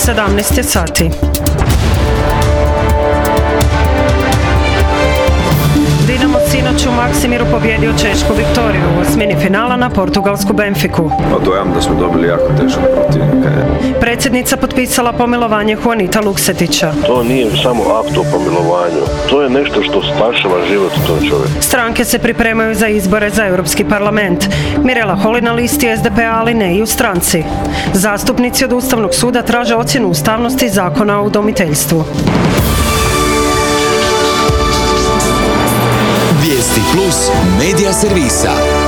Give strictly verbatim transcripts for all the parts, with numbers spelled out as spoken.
sedamnaest je sati. Dinamo sinoć u Maksimiru pobjedio Češku Viktoriju u osmini finala na portugalsku Benfiku. Pa dojam da smo dobili jako teškog protivnika. Predsjednica potpisala pomilovanje Juanita Luksetića. To nije samo akt o pomilovanju, to je nešto što spašava život tom čovjeku. Stranke se pripremaju za izbore za Europski parlament. Mirela Holy na listi es de pe a, ali ne i u stranci. Zastupnici od Ustavnog suda traže ocjenu ustavnosti zakona o udomiteljstvu. Vijesti plus medija servisa.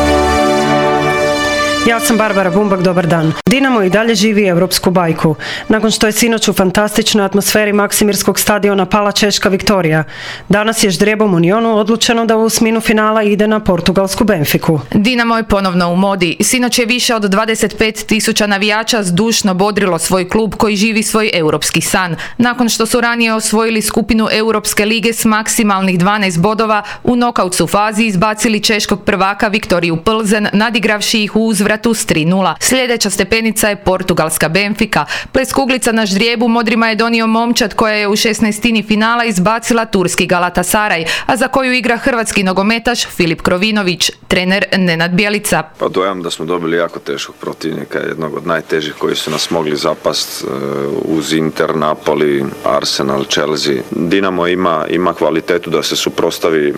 Ja sam Barbara Bumbak, dobar dan. Dinamo i dalje živi europsku bajku. Nakon što je sinoć u fantastičnoj atmosferi Maksimirskog stadiona pala Češka Viktorija, danas je ždrijebom Unionu odlučeno da u osminu finala ide na portugalsku Benfiku. Dinamo je ponovno u modi. Sinoć je više od dvadeset pet tisuća navijača zdušno bodrilo svoj klub koji živi svoj europski san. Nakon što su ranije osvojili skupinu Europske lige s maksimalnih dvanaest bodova, u nokaut su fazi izbacili češkog prvaka Viktoriju Plzen, nadigravši ih u uzvrat s tri nula. Sljedeća stepenica je portugalska Benfica. Ples kuglica na ždrijebu modrima je donio momčad koja je u šesnaestini finala izbacila turski Galatasaray, a za koju igra hrvatski nogometaš Filip Krovinović, trener Nenad Bjelica. Pa dojam da smo dobili jako teškog protivnika, jednog od najtežih koji su nas mogli zapast uz Inter, Napoli, Arsenal, Chelsea. Dinamo ima, ima kvalitetu da se suprotstavi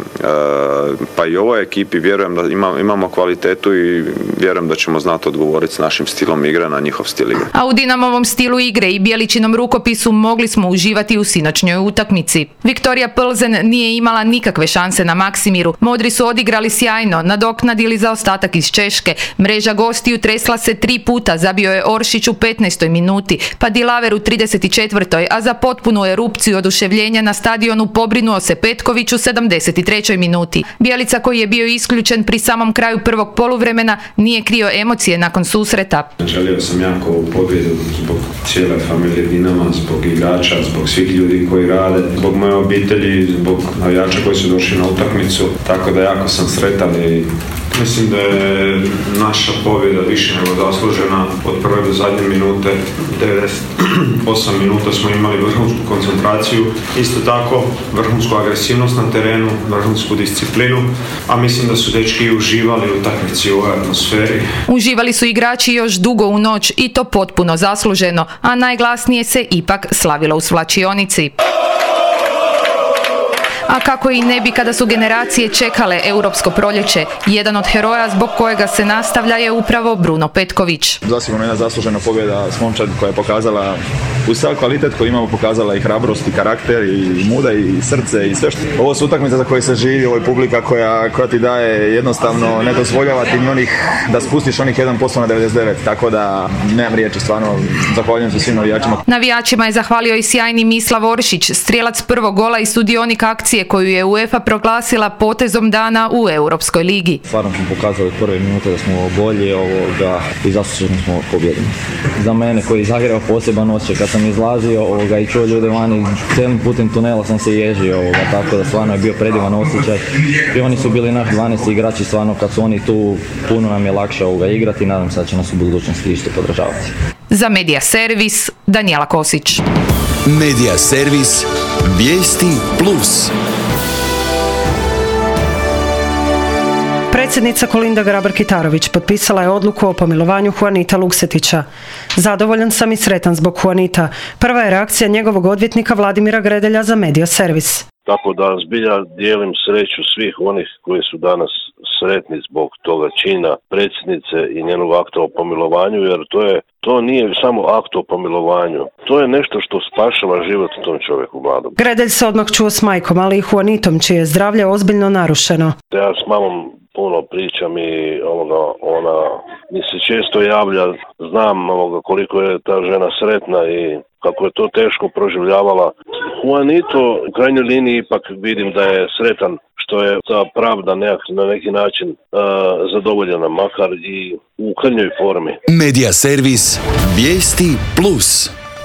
pa i ovoj ekipi, vjerujem da ima, imamo kvalitetu i vjerujem da ćemo znati odgovoriti s našim stilom igre na njihov stil igre. A u Dinamovom stilu igre i Bjeličinom rukopisu mogli smo uživati u sinoćnjoj utakmici. Viktorija Plzen nije imala nikakve šanse na Maksimiru. Modri su odigrali sjajno, nadoknadili zaostatak iz Češke. Mreža gostiju tresla se tri puta, zabio je Oršić u petnaestoj minuti, pa Dilaver u trideset četvrtoj, a za potpunu erupciju oduševljenja na stadionu pobrinuo se Petković u sedamdeset trećoj minuti. Bjelica, koji je bio isključen pri samom kraju prvog poluvremena, nije krio emocije nakon susreta. Želio sam jako u pobjedu zbog cijele familije Dinama, zbog igrača, zbog svih ljudi koji rade, zbog moje obitelji, zbog navijača koji su došli na utakmicu, tako da jako sam sretan i mislim da je naša pobjeda više nego zaslužena. Od prve do zadnje minute, devedeset osam minuta smo imali vrhunsku koncentraciju, isto tako vrhunsku agresivnost na terenu, vrhunsku disciplinu, a mislim da su dečki uživali u utakmici u ovoj atmosferi. Uživali su igrači još dugo u noć i to potpuno zasluženo, a najglasnije se ipak slavilo u svlačionici. A kako i ne bi kada su generacije čekale europsko proljeće, jedan od heroja zbog kojega se nastavlja je upravo Bruno Petković. Zasigurno jedna zaslužena pobjeda s momčad koja je pokazala uz sav kvalitet koji imamo, pokazala i hrabrost i karakter i muda i srce i sve što. Ovo su utakmice za koje se živi, ovo je publika koja, koja ti daje jednostavno, ne dozvoljava ti onih da spustiš onih jedan posto na devedeset devet, tako da nemam riječi, stvarno zahvaljujem se svim navijačima. Navijačima je zahvalio i sjajni Mislav Oršić, strijelac prvog gola i sudionik akcije koju je UEFA proglasila potezom dana u Europskoj ligi. Stvarno smo pokazali prve minute da smo bolji ovoga, i zasluženo smo pobjedili. Za mene koji zagreva poseban osjećaj, kad sam izlazio ovoga, i čuo ljude vani, cijelim putem tunela sam se ježio, ovoga, tako da stvarno je bio predivan osjećaj. I oni su bili naši dvanaesti igrači, stvarno kad su oni tu, puno nam je lakše ovoga igrati i nadam se da će nas u budućnosti isto podržavati. Za Medija Servis, Danijela Kosić. Medija Servis, Vijesti plus. Predsjednica Kolinda Grabar-Kitarović potpisala je odluku o pomilovanju Juanita Luksetića. Zadovoljan sam i sretan zbog Juanita. Prva je reakcija njegovog odvjetnika Vladimira Gredelja za Medija Servis. Tako da zbilja dijelim sreću svih onih koji su danas sretni zbog toga čina predsjednice i njenog akta o pomilovanju, jer to je to nije samo akt o pomilovanju. To je nešto što spašava život tom čovjeku mladom. Gredelj se odmah čuo s majkom, ali i Juanitom, čije je zdravlje ozbiljno narušeno. Ja s mamom puno pričam i ovoga, ona mi se često javlja, znam ovoga, koliko je ta žena sretna i kako je to teško proživljavala. Juanito u krajnjoj liniji ipak vidim da je sretan što je ta pravda nejak, na neki način uh, zadovoljena, makar i u krnjoj formi. Medija Servis, Vijesti plus.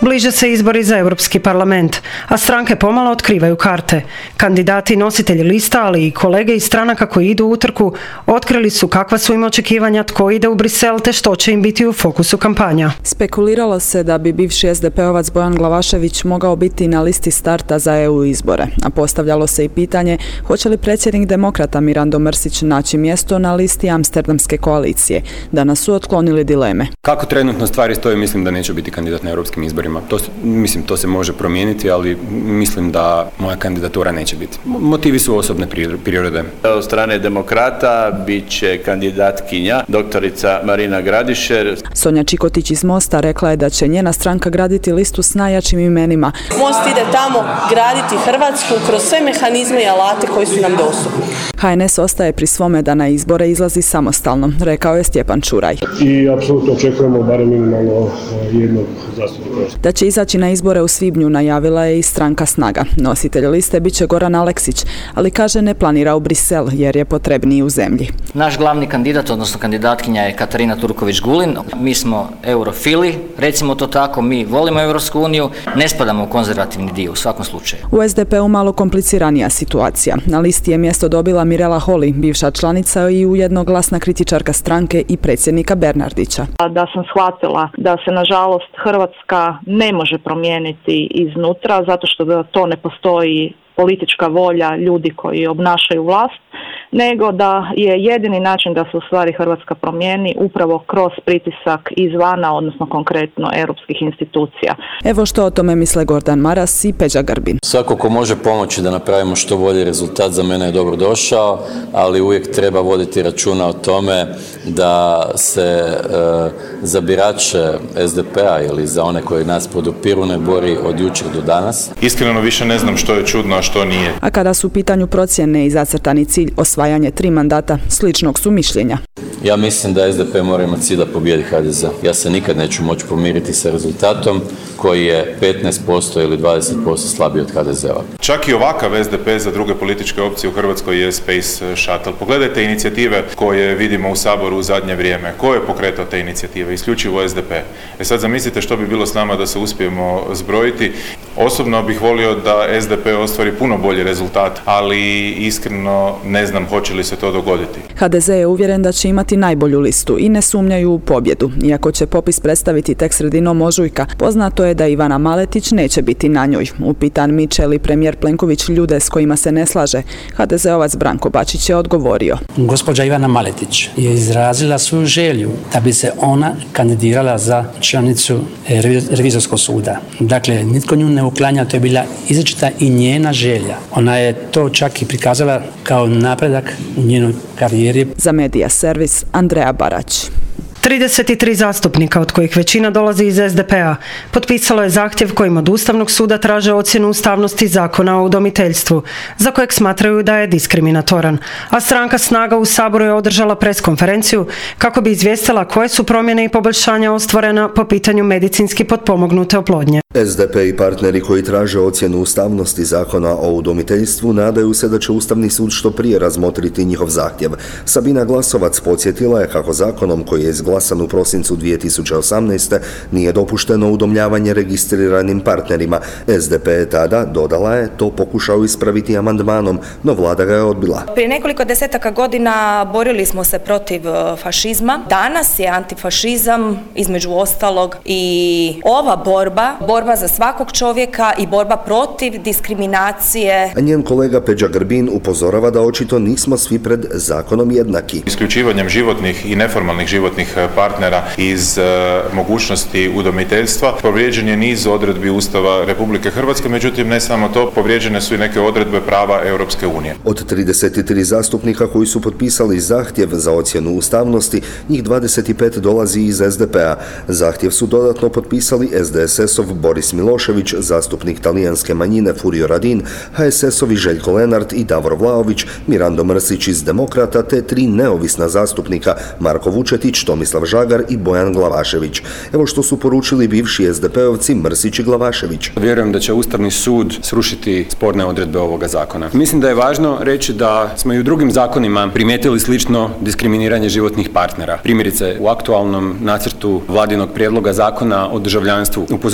Bliže se izbori za Europski parlament, a stranke pomalo otkrivaju karte. Kandidati i nositelji lista, ali i kolege iz stranaka koji idu u utrku, otkrili su kakva su im očekivanja, tko ide u Brisel te što će im biti u fokusu kampanja. Spekuliralo se da bi bivši es de pe ovac Bojan Glavašević mogao biti na listi starta za e u izbore, a postavljalo se i pitanje hoće li predsjednik demokrata Mirando Mrsić naći mjesto na listi Amsterdamske koalicije. Danas su otklonili dileme. Kako trenutno stvari stoje, mislim da neće biti kandidat na europskim izborima. To, mislim, to se može promijeniti, ali mislim da moja kandidatura neće biti. Motivi su osobne prirode. Od strane demokrata bit će kandidatkinja doktorica Marina Gradišer. Sonja Čikotić iz Mosta rekla je da će njena stranka graditi listu s najjačim imenima. Most ide tamo graditi Hrvatsku kroz sve mehanizme i alate koji su nam dostupni. ha en es ostaje pri svome da na izbore izlazi samostalno, rekao je Stjepan Čuraj. I apsolutno očekujemo barem minimalno jednog zastupnika. Da će izaći na izbore u svibnju najavila je i stranka Snaga. Nositelj liste bit će Goran Aleksić, ali kaže ne planira u Brisel jer je potrebniji u zemlji. Naš glavni kandidat, odnosno kandidatkinja je Katarina Turković-Gulin. Mi smo eurofili, recimo to tako, mi volimo Europsku uniju, ne spadamo u konzervativni dio u svakom slučaju. U es de pe u malo kompliciranija situacija. Na listi je mjesto dobila Mirela Holy, bivša članica i ujedno glasna kritičarka stranke i predsjednika Bernardića. Da sam shvatila da se nažalost Hrvatska ne može promijeniti iznutra zato što da to ne postoji politička volja ljudi koji obnašaju vlast, nego da je jedini način da se u stvari Hrvatska promijeni upravo kroz pritisak izvana, odnosno konkretno europskih institucija. Evo što o tome misle Gordan Maras i Peđa Grbin. Svako ko može pomoći da napravimo što bolji rezultat za mene je dobro došao, ali uvijek treba voditi računa o tome da se e, za birače es de pe-a ili za one koji nas podupiru ne bori od jučer do danas. Iskreno više ne znam što je čudno, a što nije. A kada su u pitanju procjene i zacrtani cilj osvajanje tri mandata, sličnog su mišljenja. Ja mislim da es de pe mora imati cilj da pobijedi ha de ze. Ja se nikad neću moći pomiriti sa rezultatom koji je petnaest posto ili dvadeset posto slabiji od ha de ze-a. Čak i ovakav es de pe za druge političke opcije u Hrvatskoj je Space Shuttle. Pogledajte inicijative koje vidimo u Saboru u zadnje vrijeme. Ko je pokretao te inicijative? Isključivo es de pe. E sad zamislite što bi bilo s nama da se uspijemo zbrojiti. Osobno bih volio da es de pe ostvari puno bolji rezultat, ali iskreno ne znam hoće li se to dogoditi. ha de ze je uvjeren da će imati najbolju listu i ne sumnjaju u pobjedu. Iako će popis predstaviti tek sredinom ožujka, poznato je da Ivana Maletić neće biti na njoj. Upitan miče li premijer Plenković ljude s kojima se ne slaže, ha de ze-ovac Branko Bačić je odgovorio. Gospođa Ivana Maletić je izrazila svoju želju da bi se ona kandidirala za članicu revizorskog suda. Dakle, nitko nju ne uklanja, to je bila izričita i njena želja. Ona je to čak i prikazala kao napredak u njenoj karijeri. Za Medija servis Andreja Barać. trideset tri zastupnika, od kojih većina dolazi iz es de pe-a, potpisalo je zahtjev kojim od Ustavnog suda traže ocjenu ustavnosti zakona o udomiteljstvu, za kojeg smatraju da je diskriminatoran. A stranka Snaga u Saboru je održala preskonferenciju kako bi izvijestila koje su promjene i poboljšanja ostvarena po pitanju medicinski potpomognute oplodnje. es de pe i partneri koji traže ocjenu ustavnosti zakona o udomiteljstvu nadaju se da će Ustavni sud što prije razmotriti njihov zahtjev. Sabina Glasovac podsjetila je kako zakonom koji je izglasan u prosincu dvije tisuće osamnaeste nije dopušteno udomljavanje registriranim partnerima. es de pe je tada, dodala je, to pokušao ispraviti amandmanom, no vlada ga je odbila. Prije nekoliko desetaka godina borili smo se protiv fašizma. Danas je antifašizam između ostalog i ova borba, borba za svakog čovjeka i borba protiv diskriminacije. A njen kolega Peđa Grbin upozorava da očito nismo svi pred zakonom jednaki. Isključivanjem životnih i neformalnih životnih partnera iz e, mogućnosti udomiteljstva povrijeđen je niz odredbi Ustava Republike Hrvatske, međutim ne samo to, povrijeđene su i neke odredbe prava Europske unije. Od trideset tri zastupnika koji su potpisali zahtjev za ocjenu ustavnosti, njih dvadeset pet dolazi iz es de pe-a. Zahtjev su dodatno potpisali es de es es-ov Boris Milošević, zastupnik talijanske manjine Furio Radin, ha es es-ovi Željko Lenart i Davor Vlaović, Mirando Mrsić iz Demokrata te tri neovisna zastupnika Marko Vučetić, Tomislav Žagar i Bojan Glavašević. Evo što su poručili bivši es de pe-ovci Mrsić i Glavašević. Vjerujem da će Ustavni sud srušiti sporne odredbe ovoga zakona. Mislim da je važno reći da smo i u drugim zakonima primijetili slično diskriminiranje životnih partnera. Primjerice, u aktualnom nacrtu vladinog prijedloga zakona o državljanstvu upozoravamo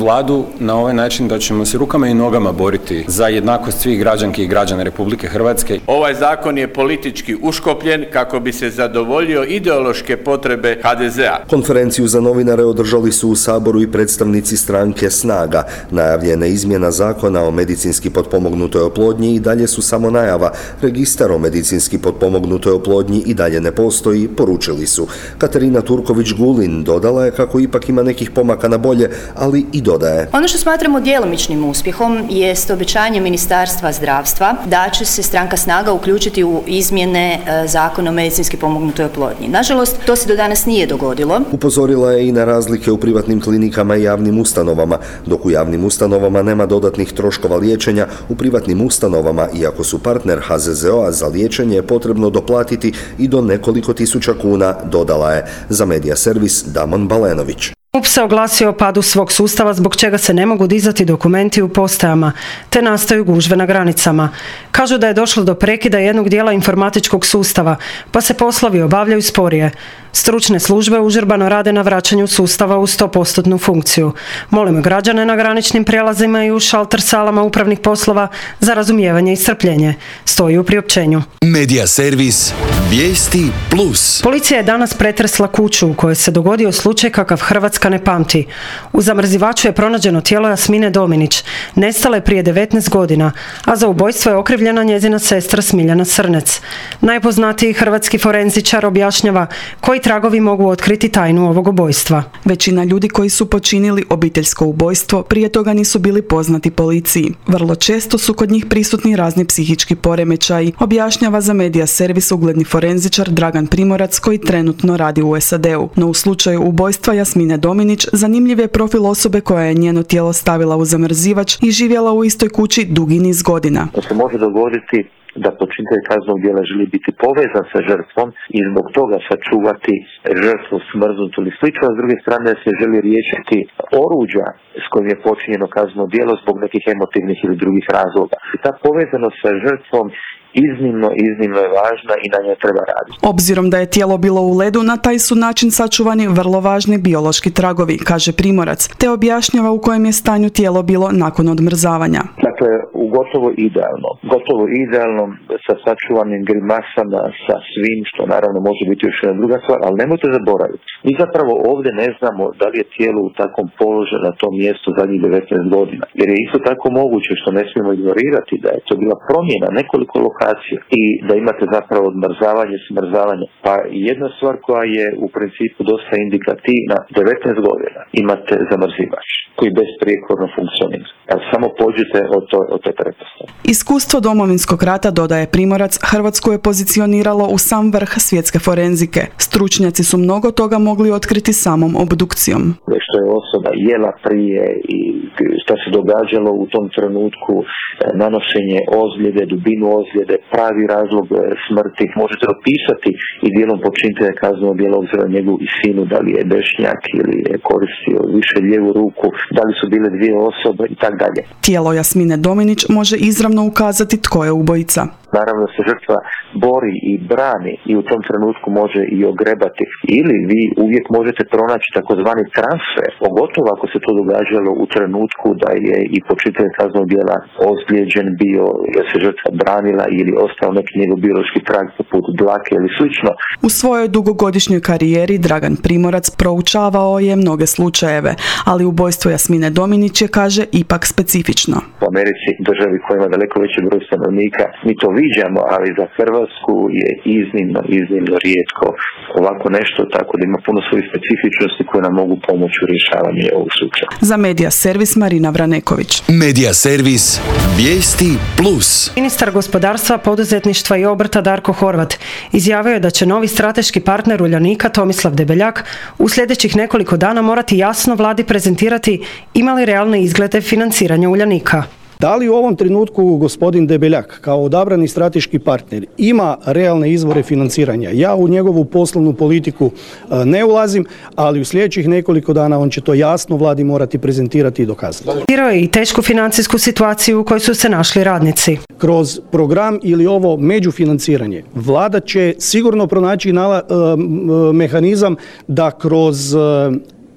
vladu na ovaj način da ćemo se rukama i nogama boriti za jednakost svih građanki i građana Republike Hrvatske. Ovaj zakon je politički uškopljen kako bi se zadovoljio ideološke potrebe ha de zea. Konferenciju za novinare održali su u Saboru i predstavnici stranke Snaga. Najavljena izmjena zakona o medicinski potpomognutoj oplodnji i dalje su samo najava. Registar o medicinski potpomognutoj oplodnji i dalje ne postoji, poručili su. Katarina Turković-Gulin dodala je kako ipak ima nekih pomaka na bolje, ali i dodaje. Ono što smatramo djelomičnim uspjehom jest obećanje Ministarstva zdravstva da će se stranka Snaga uključiti u izmjene zakona o medicinski pomognutoj oplodnji. Nažalost, to se do danas nije dogodilo. Upozorila je i na razlike u privatnim klinikama i javnim ustanovama. Dok u javnim ustanovama nema dodatnih troškova liječenja, u privatnim ustanovama, iako su partner ha ze ze o-a za liječenje, je potrebno doplatiti i do nekoliko tisuća kuna, dodala je. Za Medija servis Damon Balenović. M U P se oglasio o padu svog sustava zbog čega se ne mogu dizati dokumenti u postajama, te nastaju gužve na granicama. Kažu da je došlo do prekida jednog dijela informatičkog sustava, pa se poslovi obavljaju sporije. Stručne službe užurbano rade na vraćanju sustava u sto posto funkciju. Molimo građane na graničnim prijelazima i u šalter salama upravnih poslova za razumijevanje i strpljenje. Stoji u priopćenju. Medija servis Vijesti plus. Policija je danas pretresla kuću u kojoj se dogodio slučaj kakav Hrvatska ne pamti. U zamrzivaču je pronađeno tijelo Jasmine Dominić, nestala je prije devetnaest godina, a za ubojstvo je okrivljena njezina sestra Smiljana Srnec. Najpoznatiji hrvatski forenzičar objašnjava koji tragovi mogu otkriti tajnu ovog ubojstva. Većina ljudi koji su počinili obiteljsko ubojstvo prije toga nisu bili poznati policiji. Vrlo često su kod njih prisutni razni psihički poremećaji, objašnjava za Medija servis ugledni forenzičar Dragan Primorac koji trenutno radi u es a de u. No u slučaju ubojstva Jasmine Dominić zanimljiv je profil osobe koja je njeno tijelo stavila u zamrzivač i živjela u istoj kući dugi niz godina. To se može dogoditi da počinitelj kaznenog djela želi biti povezan sa žrtvom i zbog toga sačuvati žrtvu smrznutu ili slično, a s druge strane se želi riješiti oruđa s kojim je počinjeno kazneno djelo zbog nekih emotivnih ili drugih razloga. I ta povezanost sa žrtvom iznimno, iznimno je važna i na njoj treba raditi. Obzirom da je tijelo bilo u ledu, na taj su način sačuvani vrlo važni biološki tragovi, kaže Primorac, te objašnjava u kojem je stanju tijelo bilo nakon odmrzavanja. Dakle, u gotovo idealno, gotovo idealno sa sačuvanim grimasama, sa svim, što naravno može biti još jedna druga stvar, ali nemojte zaboraviti. Mi zapravo ovdje ne znamo da li je tijelo u takvom položaju na tom mjestu zadnjih devetnaest godina. Jer je isto tako moguće, što ne smijemo ignorirati, da je to bila promjena nekoliko lokacija i da imate zapravo odmrzavanje, smrzavanje. Pa jedna stvar koja je u principu dosta indikativna, devetnaest godina imate zamrzivač koji besprijekorno funkcionira. Samo pođite od, to, od te pretpostavke. Iskustvo Domovinskog rata, dodaje Primorac, Hrvatsku je pozicioniralo u sam vrh svjetske forenzike. Stručnjaci su mnogo toga mogli otkriti samom obdukcijom. Što je osoba jela prije i šta se događalo u tom trenutku, nanošenje ozljede, dubinu ozljede, pravi razlog smrti. Možete opisati i dijelom počinitelja kaznenog djela obzirom na njegovu visinu, da li je dešnjak ili je koristio više lijevu ruku, da li su bile dvije osobe i tako dalje. Tijelo Jasmine Dominić može izravno ukazati tko je ubojica. Naravno se žrtva bori i brani i u tom trenutku može i ogrebati. Ili vi uvijek možete pronaći takozvani transfer, pogotovo ako se to događalo u trenutku da je i počinitelj kaznenog djela ozlijeđen bio, jer se žrtva branila ili ostao neki njegov biološki trag poput dlake ili slično. U svojoj dugogodišnjoj karijeri Dragan Primorac proučavao je mnoge slučajeve, ali ubojstvo Jasmine Dominić je, kaže, ipak specifično. U Americi, državi koja ima daleko veći broj stanovnika, mi to viđamo, ali za Hrvatsku je iznimno, iznimno rijetko ovako nešto, tako da ima puno svojih specifičnosti koje nam mogu pomoći u rješavanju ovog slučaja. Za Medija servis Marina Vraneković. Medija servis Vijesti plus. Ministar gospodarstva, poduzetništva i obrta Darko Horvat izjavio je da će novi strateški partner Uljanika Tomislav Debeljak u sljedećih nekoliko dana morati jasno vladi prezentirati ima li realne izglede financiranja Uljanika. Da li u ovom trenutku gospodin Debeljak kao odabrani strateški partner ima realne izvore financiranja? Ja u njegovu poslovnu politiku ne ulazim, ali u sljedećih nekoliko dana on će to jasno vladi morati prezentirati i dokazati. Birao je i tešku financijsku situaciju u kojoj su se našli radnici. Kroz program ili ovo međufinanciranje vlada će sigurno pronaći nala, mehanizam da kroz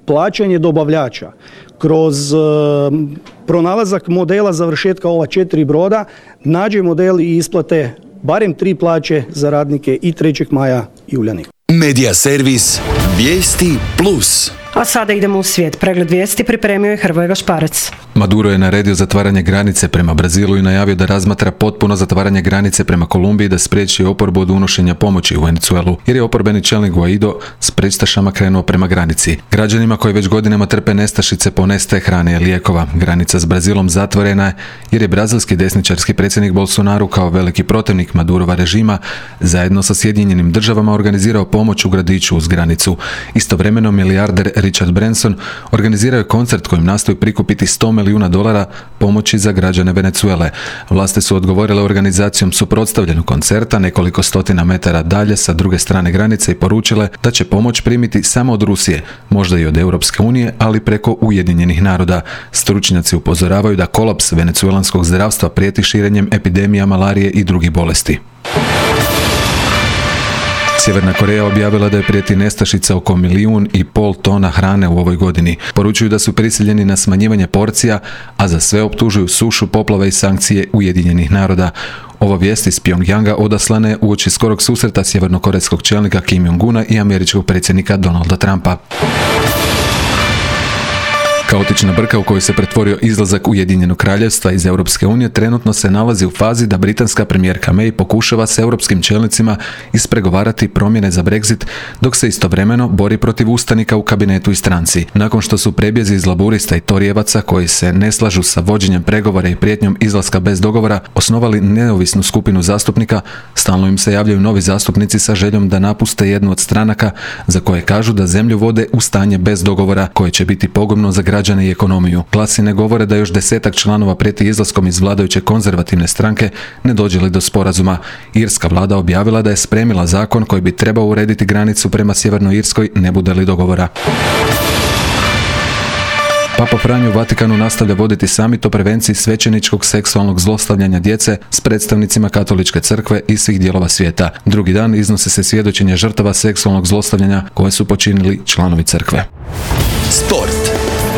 plaćanje dobavljača, kroz uh, pronalazak modela završetka ova četiri broda, nađe model i isplate barem tri plaće za radnike i trećeg maja i Uljanika. Medija servis Vijesti plus. A sada idemo u svijet. Pregled vijesti pripremio je Hrvoje Gašparec. Maduro je naredio zatvaranje granice prema Brazilu i najavio da razmatra potpuno zatvaranje granice prema Kolumbiji da spriječi oporbu od unošenja pomoći u Venezuelu, jer je oporbeni čelnik Guaido s predstašama krenuo prema granici. Građanima koji već godinama trpe nestašice po nestaje hrane i lijekova. Granica s Brazilom zatvorena je jer je brazilski desničarski predsjednik Bolsonaro kao veliki protivnik Madurova režima zajedno sa Sjedinjenim državama organizirao pomoć u gradiću uz granicu. Istovremeno milijarder Richard Branson organizirao je koncert kojim nastoji prikupiti sto milijuna dolara pomoći za građane Venezuele. Vlasti su odgovorile organizacijom suprotstavljenog koncerta nekoliko stotina metara dalje sa druge strane granice i poručile da će pomoć primiti samo od Rusije, možda i od Europske unije, ali preko Ujedinjenih naroda. Stručnjaci upozoravaju da kolaps venecuelanskog zdravstva prijeti širenjem epidemija malarije i drugih bolesti. Sjeverna Koreja objavila da je prijeti nestašica oko milijun i pol tona hrane u ovoj godini. Poručuju da su prisiljeni na smanjivanje porcija, a za sve optužuju sušu, poplave i sankcije Ujedinjenih naroda. Ova vijest iz Pjongjanga odaslana je uoči skorog susreta sjevernokorejskog čelnika Kim Jong-una i američkog predsjednika Donalda Trumpa. Kaotična brka u kojoj se pretvorio izlazak Ujedinjenog kraljevstva iz Europske unije trenutno se nalazi u fazi da britanska premijerka May pokušava s europskim čelnicima ispregovarati promjene za Brexit, dok se istovremeno bori protiv ustanika u kabinetu i stranci. Nakon što su prebjezi iz laburista i torijevaca koji se ne slažu sa vođenjem pregovora i prijetnjom izlaska bez dogovora osnovali neovisnu skupinu zastupnika, stalno im se javljaju novi zastupnici sa željom da napuste jednu od stranaka za koje kažu da zemlju vode u stanje bez dogovora koje će biti pogubno za građane i ekonomiju. Glasine govore da još desetak članova prijeti izlaskom iz vladajuće konzervativne stranke ne dođe li do sporazuma. Irska vlada objavila da je spremila zakon koji bi trebao urediti granicu prema Sjevernoj Irskoj ne bude li dogovora. Papa Franjo u Vatikanu nastavlja voditi samit o prevenciji svećeničkog seksualnog zlostavljanja djece s predstavnicima Katoličke crkve i svih dijelova svijeta. Drugi dan iznose se svjedočenje žrtava seksualnog zlostavljanja koje su počinili članovi crkve. Sport.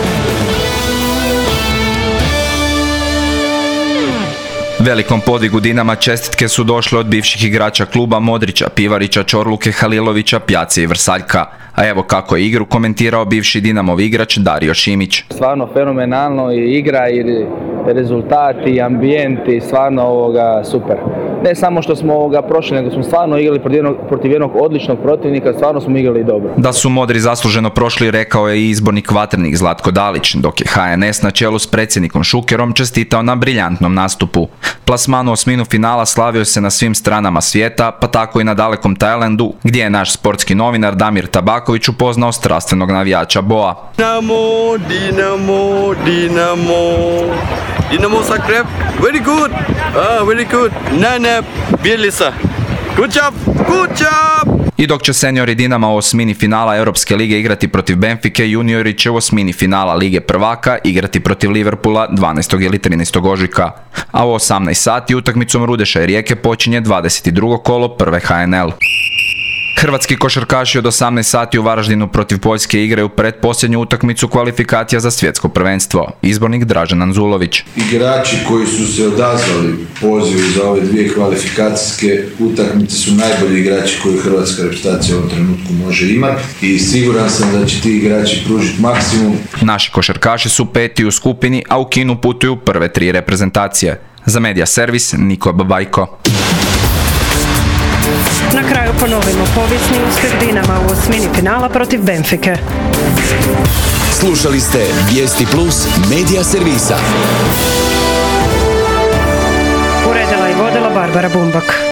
Velikom podvigu Dinama čestitke su došle od bivših igrača kluba Modrića, Pivarića, Čorluke, Halilovića, Pjace i Vrsaljka. A evo kako je igru komentirao bivši Dinamov igrač Dario Šimić. Stvarno fenomenalno i igra i rezultati i ambijenti, stvarno ovoga super. Ne samo što smo ovoga prošli, nego smo stvarno igrali protiv jednog, protiv jednog odličnog protivnika, stvarno smo igrali dobro. Da su Modri zasluženo prošli, rekao je i izbornik Vatrenik Zlatko Dalić, dok je H N S na čelu s predsjednikom Šukerom čestitao na briljantnom nastupu. Plasman u osminu finala slavio se na svim stranama svijeta, pa tako i na dalekom Tajlandu, gdje je naš sportski novinar Damir Tabaković upoznao strastvenog navijača Boa. Dinamo, Dinamo, Dinamo, Dinamo Zagreb, very good, ah, very good, Nane, Bielisa, good job, good job. I dok će seniori Dinama u osmini finala Europske lige igrati protiv Benfike, juniori će u osmini finala Lige prvaka igrati protiv Liverpoola dvanaestog ili trinaestog ožujka. A u osamnaest sati utakmicom Rudeša i Rijeke počinje dvadeset drugo kolo prve H N L. Hrvatski košarkaši od osamnaest sati u Varaždinu protiv Poljske igraju pretposljednju utakmicu kvalifikacija za svjetsko prvenstvo. Izbornik Dražen Anzulović. Igrači koji su se odazvali pozivu za ove dvije kvalifikacijske utakmice su najbolji igrači koje hrvatska reprezentacija u ovom trenutku može imati i siguran sam da će ti igrači pružiti maksimum. Naši košarkaši su peti u skupini, a u Kinu putuju prve tri reprezentacije. Za Medija servis Niko Babajko. Na kraju ponovimo povijesni uspjeh Dinama u osmini finala protiv Benfike. Slušali ste Vijesti plus Medija servisa. Uredila i vodila Barbara Bumbak.